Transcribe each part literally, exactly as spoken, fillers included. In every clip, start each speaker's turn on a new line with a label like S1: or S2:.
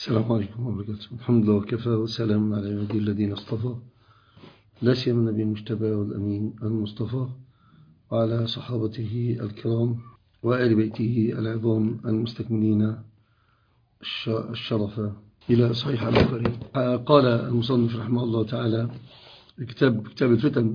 S1: السلام عليكم ورحمة الله وبركاته. الحمد لله وكفى وسلام على عباده الذين اصطفى، لا سيما النبي المجتبى والأمين المصطفى، وعلى صحابته الكرام وآل بيته العظام المستكملين الشرف إلى صحيح البخاري. قال المصنف رحمه الله تعالى كتاب كتاب الفتن،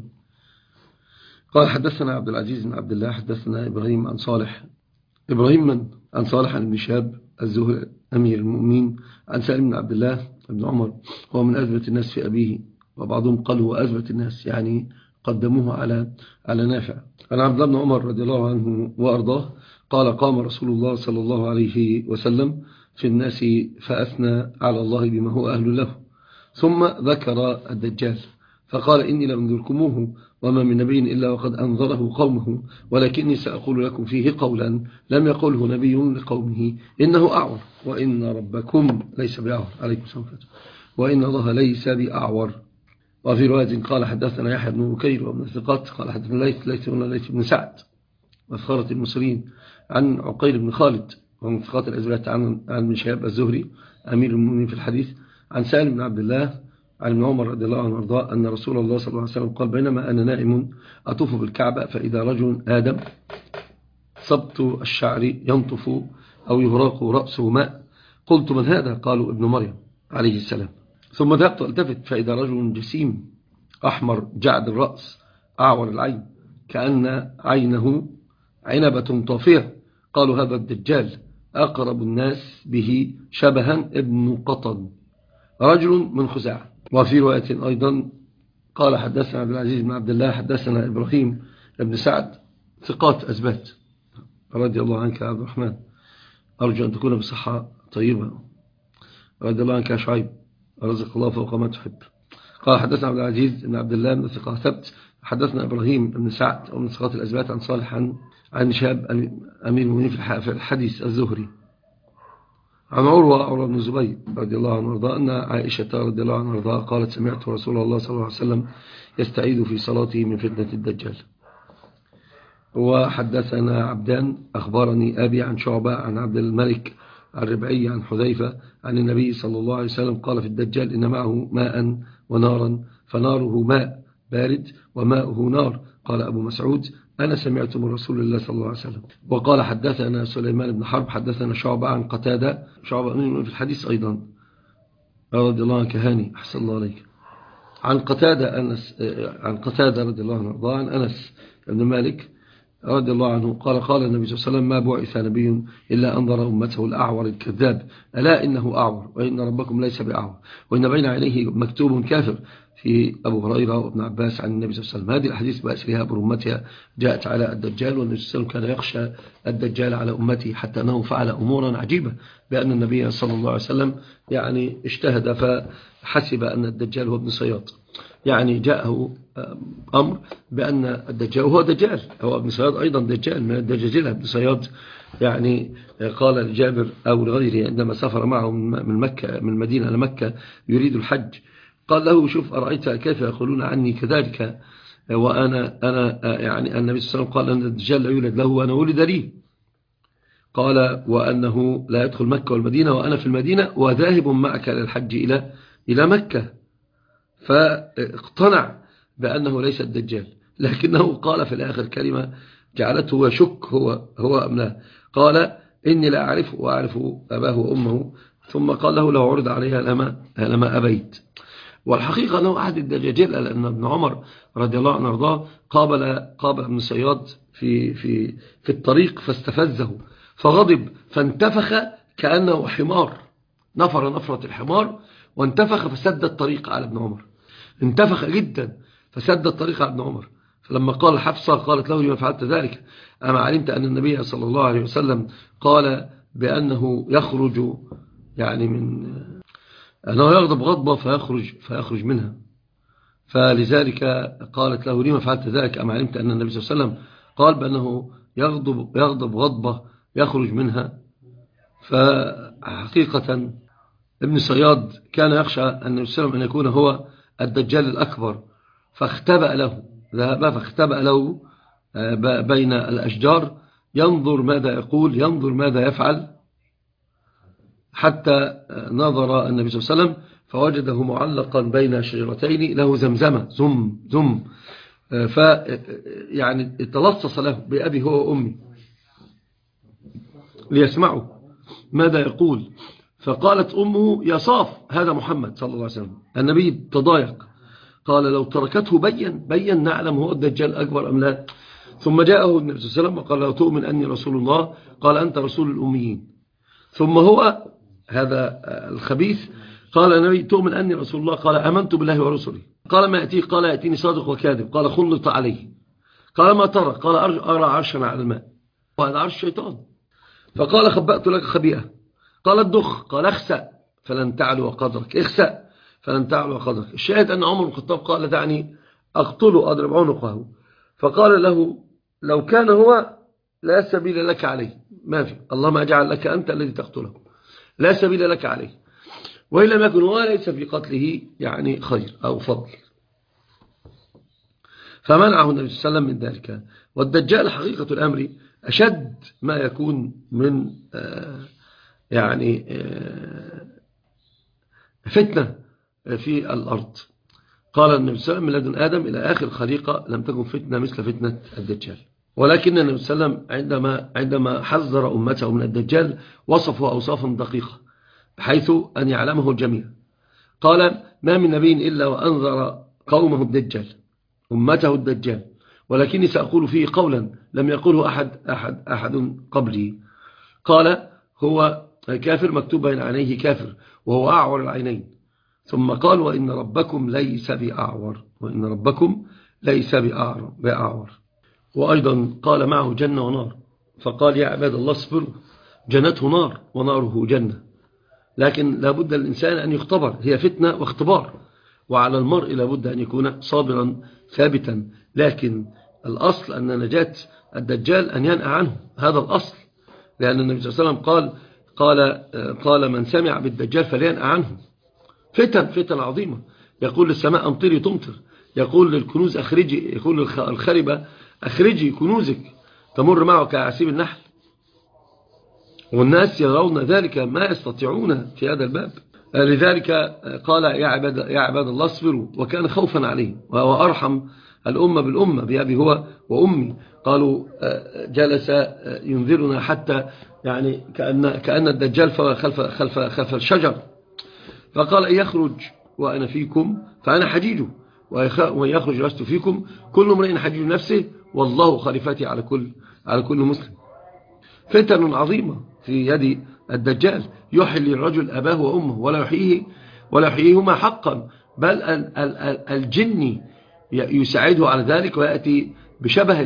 S1: قال حدثنا عبد العزيز بن عبد الله حدثنا إبراهيم عن صالح إبراهيم من عن صالح عن ابن شهاب الزهري أمير المؤمنين عن سالم بن عبد الله بن عمر، هو من أثبت الناس في أبيه، وبعضهم قال هو أثبت الناس، يعني قدموه على على نافع. عن عبد الله بن عمر رضي الله عنه وأرضاه قال قام رسول الله صلى الله عليه وسلم في الناس فأثنى على الله بما هو أهل له، ثم ذكر الدجال فقال إني لأنذركموه وما من نبي إلا وقد أنذره قومه، ولكني سأقول لكم فيه قولا لم يقله نبي لقومه، إنه أعور وإن ربكم ليس بأعور عليكم السلام وإن الله ليس بأعور. وفي رواية قال حدثنا يحيى بن بكير وابن الثقات قال حدثنا ليث ليث بن ليث بن سعد وفخارة المصريين عن عقيل بن خالد ومن ثقات الأزواج عن عن ابن شهاب الزهري أمير المؤمنين في الحديث عن سالم بن عبد الله عن ابن عمر رضي الله عنه وارضاه أن رسول الله صلى الله عليه وسلم قال بينما أنا نائم أطوف بالكعبة فإذا رجل آدم صبت الشعر ينطف أو يهراق رأسه ماء، قلت من هذا؟ قالوا ابن مريم عليه السلام. ثم ذهبت التفت فإذا رجل جسيم أحمر جعد الرأس أعور العين كأن عينه عنبة طافية، قالوا هذا الدجال أقرب الناس به شبها ابن قطن رجل من خزاعة. وفي رواية أيضا قال حدثنا عبد العزيز بن عبد الله حدثنا إبراهيم بن سعد ثقات أثبات رضي الله عنك يا عبد الرحمن، أرجو أن تكون بصحة طيبة، رضي الله عنك يا شعيب، رزق الله فوق ما تحب. قال حدثنا عبد العزيز بن عبد الله بن ثقة ثبت حدثنا إبراهيم بن سعد ومن ثقات الأثبات عن صالح عن عن شاب أمير المؤمنين في الحديث الزهري عن عروة عروة بن الزبير رضي الله عنه وارضاه أن عائشة رضي الله عنها وارضاها قالت سمعت رسول الله صلى الله عليه وسلم يستعيذ في صلاته من فتنة الدجال. وحدثنا عبدان أخبرني أبي عن شعبة عن عبد الملك الربعي عن حذيفة عن النبي صلى الله عليه وسلم قال في الدجال إن معه ماء ونارا فناره ماء بارد وماؤه نار. قال أبو مسعود أنا سمعت من رسول الله صلى الله عليه وسلم. وقال حدثنا سليمان بن حرب حدثنا شعبة عن قتادة شعبة في الحديث أيضا رضي الله عنك هاني أحسن الله عليك عن قتادة أنس عن قتادة رضي الله عنه عن أنس بن مالك رضي الله عنه قال قال النبي صلى الله عليه وسلم ما بعث نبي إلا أنظر أمته الأعور الكذاب ألا إنه أعور وإن ربكم ليس بأعور وإن بين عينيه مكتوب كافر في أبو هريرة وابن عباس عن النبي صلى الله عليه وسلم. هذه الحديث بأسرها برمتها جاءت على الدجال، والنبي صلى الله عليه وسلم كان يخشى الدجال على أمته حتى أنه فعل أمورا عجيبة بأن النبي صلى الله عليه وسلم يعني اجتهد فحسب أن الدجال هو ابن صياد، يعني جاءه أمر بأن الدجال هو دجال هو ابن صياد أيضا دجال من الدجاجلة ابن صياد، يعني قال لجابر أو لغيره عندما سافر معه من مكة من المدينة لمكة يريد الحج قال له شوف أرأيت كيف يقولون عني كذلك وأنا أنا يعني النبي صلى الله عليه وسلم قال أن الدجال لا يولد له وأنا ولد لي، قال وأنه لا يدخل مكة والمدينة وأنا في المدينة وذاهب معك للحج إلى إلى مكة، فاقتنع بأنه ليس الدجال، لكنه قال في الآخر كلمة جعلته يشك هو هو أم لا، قال إني لا أعرفه وأعرف أباه وأمه، ثم قال له لو عرض عليها لما لما أبيت. والحقيقة أنه أحد الدجاجيل لأن ابن عمر رضي الله عنه وارضاه قابل قابل ابن صياد في في في الطريق فاستفزه فغضب فانتفخ كأنه حمار، نفر نفرة الحمار وانتفخ فسد الطريق على ابن عمر، انتفخ جدا فسد الطريق على ابن عمر. فلما قال حفصة قالت له لما فعلت ذلك أما علمت أن النبي صلى الله عليه وسلم قال بأنه يخرج يعني من أنه يغضب غضبة فيخرج فيخرج منها، فلذلك قالت له لما فعلت ذلك أما علمت أن النبي صلى الله عليه وسلم قال بأنه يغضب يغضب غضبة يخرج منها. فحقيقة ابن صياد كان يخشى أن النبي صلى الله عليه وسلم أن يكون هو الدجال الأكبر، فاختبأ له ذهب فاختبأ له بين الأشجار ينظر ماذا يقول ينظر ماذا يفعل، حتى نظر النبي صلى الله عليه وسلم فوجده معلقا بين شجرتين له زمزمة زم زم ف يعني تلصص له بأبي هو وأمي ليسمعوا ماذا يقول. فقالت أمه يا صاف هذا محمد صلى الله عليه وسلم. النبي تضايق قال لو تركته بين بين نعلم هو الدجال أكبر أم لا. ثم جاءه النبي صلى الله عليه وسلم وقال لو تؤمن أني رسول الله قال أنت رسول الأميين. ثم هو هذا الخبيث قال النبي تؤمن أني رسول الله قال أمنت بالله ورسله. قال ما يأتيه قال يأتيني صادق وكاذب. قال خلط عليه. قال ما ترى قال أرى عرشا على الماء وهذا عرش الشيطان. فقال خبأت لك خبيئة. قال الدخ قال اخسأ فلن تعلو قدرك اخسأ فلن تعلو قدرك. الشاهد أن عمر بن الخطاب قال دعني أقتله أضرب عنقه. فقال له لو كان هو لا سبيل لك عليه ما في اللهم اجعل لك أنت الذي تقتله لا سبيل لك عليه وإن لم يكن هو ليس في قتله يعني خير أو فضل. فمنعه النبي صلى الله عليه وسلم من ذلك. والدجال حقيقة الأمر أشد ما يكون من آه يعني آه فتنة في الأرض. قال النبي صلى الله عليه وسلم من لدن آدم إلى آخر خليقة لم تكن فتنة مثل فتنة الدجال. ولكن النبي صلى الله عليه وسلم عندما عندما حذر أمته من الدجال وصفه أوصافا دقيقة بحيث أن يعلمه الجميع. قال ما من نبي إلا وأنذر قومه الدجال أمته الدجال ولكني سأقول فيه قولا لم يقوله أحد, أحد, أحد قبلي. قال هو كافر مكتوب بين عينيه كافر وهو أعور العينين. ثم قال وإن ربكم ليس بأعور وإن ربكم ليس بأعور. وأيضا قال معه جنة ونار. فقال يا عباد الله اصبروا جنته نار وناره جنة. لكن لابد الإنسان أن يختبر هي فتنة واختبار وعلى المرء لابد أن يكون صابرا ثابتا. لكن الأصل أن نجاة الدجال أن ينأى عنه هذا الأصل. لأن النبي صلى الله عليه وسلم قال قال قال من سمع بالدجال فلينأى عنه. فتن فتن عظيمة. يقول للسماء أمطري تمطر يقول للكنوز أخرجي يقول للخربة أخرجي كنوزك تمر معه كعسيب النحل. والناس يرون ذلك ما يستطيعون في هذا الباب. لذلك قال يا عباد, يا عباد الله اصبروا وكان خوفا عليه وهو أرحم الأمة بالأمة بأبي هو وأمي. قالوا جلس ينذرنا حتى يعني كأن, كأن الدجال خلف, خلف, خلف الشجر. فقال إن يخرج وأنا فيكم فأنا حجيجه وإن يخرج لست فيكم كل امرئ حجيج نفسه والله خليفتي على كل على كل مسلم. فتن عظيمة في يد الدجال يحيي الرجل أباه وأمه ولا يحييه ولا يحييهما حقا بل الجن يساعده على ذلك ويأتي بشبه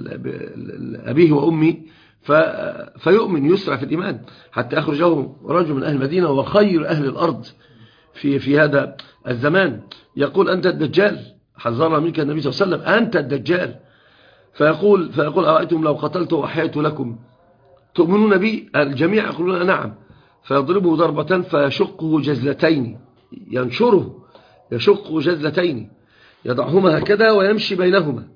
S1: أبيه وأمه فيؤمن يسرع في الإيمان حتى أخرجه رجل من أهل المدينة وخير أهل الأرض في في هذا الزمان يقول أنت الدجال حذرنا منك النبي صلى الله عليه وسلم أنت الدجال. فيقول فيقول أرأيتم لو قتلت وأحييت لكم تؤمنون بي؟ الجميع يقولون نعم. فيضربه ضربة فيشقه جزلتين ينشره يشقه جزلتين يضعهما هكذا ويمشي بينهما.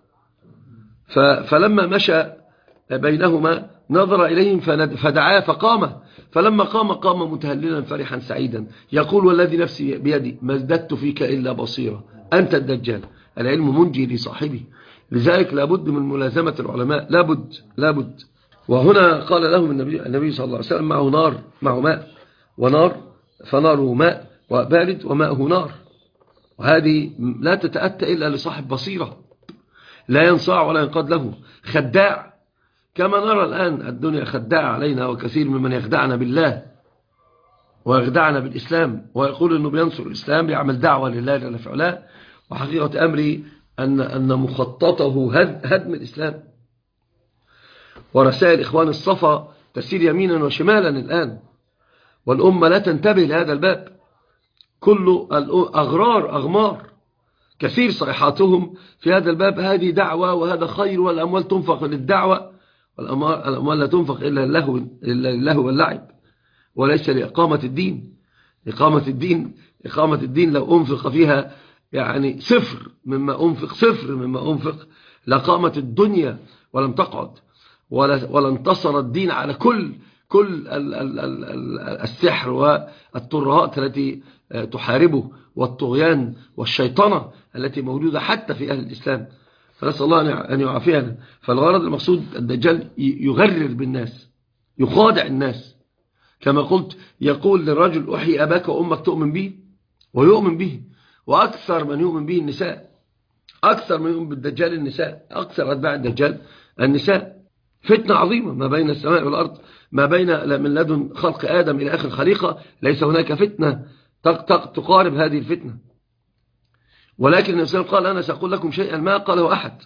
S1: فلما مشى بينهما نظر إليهم فدعاه فقام. فلما قام قام متهللا فرحا سعيدا يقول والذي نفسي بيدي ما ازددت فيك إلا بصيرة أنت الدجال. العلم منجي لصاحبه. لذلك لابد من ملازمة العلماء لابد لابد. وهنا قال لهم النبي, النبي صلى الله عليه وسلم معه نار معه ماء ونار فناره ماء وبارد وماءه نار. وهذه لا تتأتى إلا لصاحب بصيرة لا ينصاع ولا ينقاد له خداع كما نرى الآن الدنيا خداع علينا وكثير ممن يخدعنا بالله ويخدعنا بالإسلام ويقول أنه بينصر الإسلام يعمل دعوة لله جل في علاه وحقيقة أمري أن, أن مخططه هدم الإسلام. ورسائل إخوان الصفا تسير يمينا وشمالا الآن والأمة لا تنتبه لهذا الباب كله أغرار أغمار كثير صيحاتهم في هذا الباب هذه دعوة وهذا خير والأموال تنفق للدعوة والأموال لا تنفق إلا للهو إلا واللعب وليس لإقامة الدين. إقامة الدين إقامة الدين لو أنفق فيها يعني صفر مما أنفق صفر مما أنفق لقامت الدنيا ولم تقعد ولا, ولا انتصر الدين على كل كل السحر والترهات التي تحاربه والطغيان والشيطنة التي موجودة حتى في أهل الإسلام، فنسأل الله أن يعافينا. فالغرض المقصود الدجال يغرر بالناس، يخادع الناس، كما قلت يقول للرجل أحيي أباك وأمك تؤمن به، ويؤمن به. وأكثر من يؤمن به النساء، أكثر من يؤمن بالدجال النساء، أكثر أتباع الدجال النساء. فتنة عظيمة ما بين السماء والأرض، ما بين من لدن خلق آدم إلى آخر الخليقة، ليس هناك فتنة تقارب هذه الفتنة. ولكن النبي صلى الله عليه وسلم قال أنا سأقول لكم شيئا ما قاله أحد.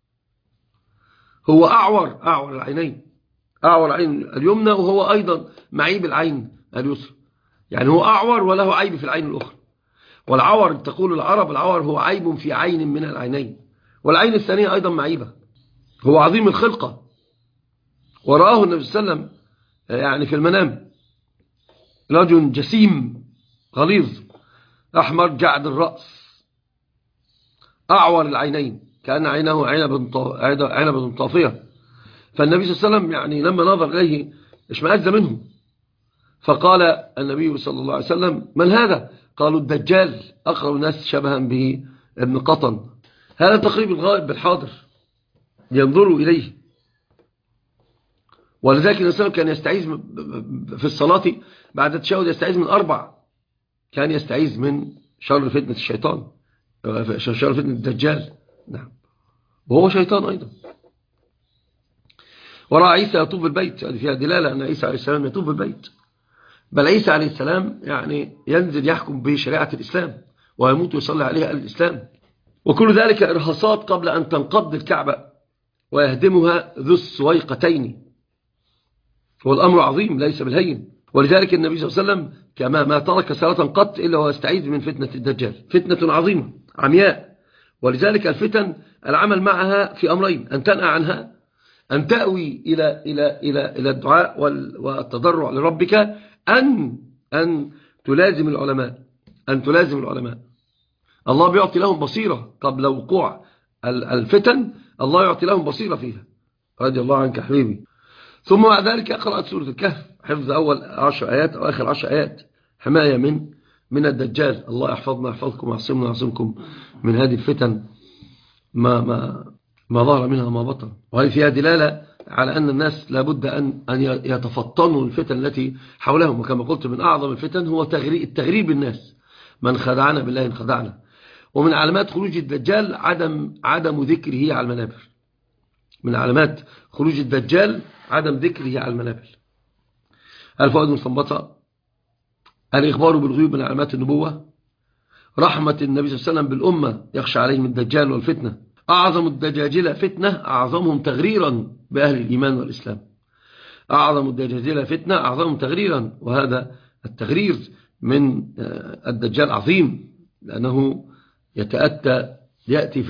S1: هو أعور، أعور العينين، أعور العين اليمنى، وهو أيضا معيب العين اليسرى، يعني هو أعور وله عيب في العين الأخرى. والعور تقول العرب العور هو عيب في عين من العينين، والعين الثانية أيضا معيبة. هو عظيم الخلقة، ورآه النبي صلى الله عليه وسلم يعني في المنام رجل جسيم غليظ أحمر جعد الرأس أعور العينين كأن عينه عنبة طافية. فالنبي صلى الله عليه وسلم يعني لما نظر إليه اشمأز منه، فقال النبي صلى الله عليه وسلم من هذا؟ قالوا الدجال، أقرب الناس شبها به ابن قطن. هذا تقريب الغائب بالحاضر ينظروا إليه. ولذلك النبي صلى الله عليه وسلم كان يستعيذ في الصلاة بعد التشهد، يستعيذ من أربع. كان يستعيذ من شر فتنة الشيطان، شر فتنة الدجال، نعم، وهو شيطان أيضا. ورأى عيسى يطوف البيت، هذه فيها دلالة أن عيسى عليه السلام يطوف البيت. بل عيسى عليه السلام يعني ينزل يحكم بشريعة الإسلام، ويموت ويصلي عليها الإسلام. وكل ذلك إرهاصات قبل أن تنقض الكعبة ويهدمها ذو السويقتين. والأمر عظيم ليس بالهين. ولذلك النبي صلى الله عليه وسلم كما ما ترك صلاة قط إلا ويستعيذ من فتنة الدجال، فتنة عظيمة عمياء. ولذلك الفتن العمل معها في أمرين: أن تنأى عنها، أن تأوي إلى إلى إلى إلى الدعاء والتضرع لربك، أن أن تلازم العلماء، أن تلازم العلماء. الله بيعطي لهم بصيرة قبل وقوع الفتن، الله يعطي لهم بصيرة فيها. رضي الله عنك حبيبي. ثم بعد ذلك قرأت سورة الكهف، حفظ أول عشر آيات أو آخر عشر آيات، حماية من من الدجال. الله يحفظنا يحفظكم ويعصمنا ويعصمكم من هذه الفتن ما ما ما ظهر منها ما بطن. وهذه فيها دلالة على أن الناس لابد أن أن يتفطنوا الفتن التي حولهم. وكما قلت من أعظم الفتن هو التغريب بالناس، من خدعنا بالله إن خدعنا. ومن علامات خروج الدجال عدم عدم ذكره على المنابر. من علامات خروج الدجال عدم ذكره على المنابر. الفوائد المستنبطة: الإخبار بالغيوب من علامات النبوة، رحمة النبي صلى الله عليه وسلم بالأمة يخشى عليهم الدجال والفتنة، أعظم الدجاجلة فتنة أعظمهم تغريرا بأهل الإيمان والإسلام. أعظم الدجاجلة فتنة أعظمهم تغريرا، وهذا التغرير من الدجال عظيم، لأنه يتأتى يأتي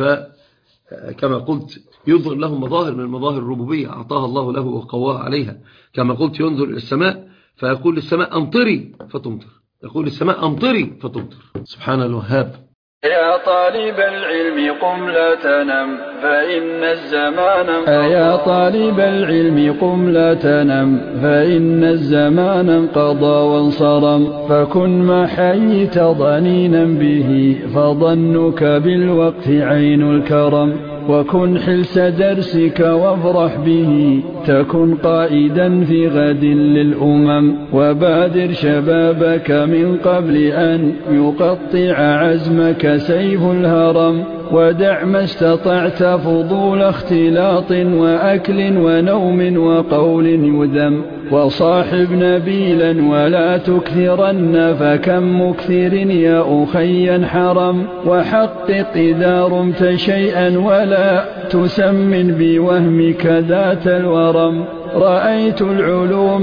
S1: فكما قلت يظهر له مظاهر من مظاهر الربوبية أعطاها الله له وقواها عليها. كما قلت ينظر إلى السماء فيقول للسماء أمطري فتمطر، يقول للسماء أمطري فتمطر. سبحان الوهاب.
S2: يا طالب العلم قم لا تنم فإن الزمان انقضى. يا طالب العلم قم لا تنم فإن الزمان انقضى وانصرم. فكن ما حييت ضنينا به فظنك بالوقت عين الكرم. وكن حلس درسك وافرح به تكن قائدا في غد للأمم. وبادر شبابك من قبل أن يقطع عزمك سيف الهرم. ودع ما استطعت فضول اختلاط وأكل ونوم وقول يذم. وصاحب نبيلا ولا تكثرن فكم مكثر يا أخي حرم. وحقق إذا رمت شيئا ولا تسمن بوهمك ذات الورم. رأيت العلوم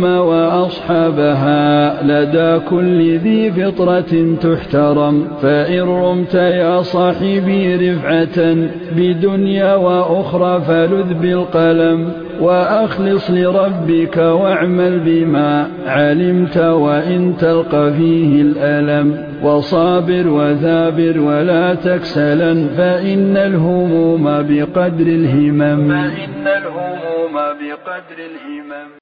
S2: وأصحابها لدى كل ذي فطرة تحترم. فإن رمت يا صاحبي رفعة بدنيا وأخرى فلذ بالقلم. وأخلص لربك واعمل بما علمت وإن تلقى فيه الألم. وصابر وثابر ولا تكسلا فإن الهموم بقدر الهمم. فإن الهموم بقدر الهمم.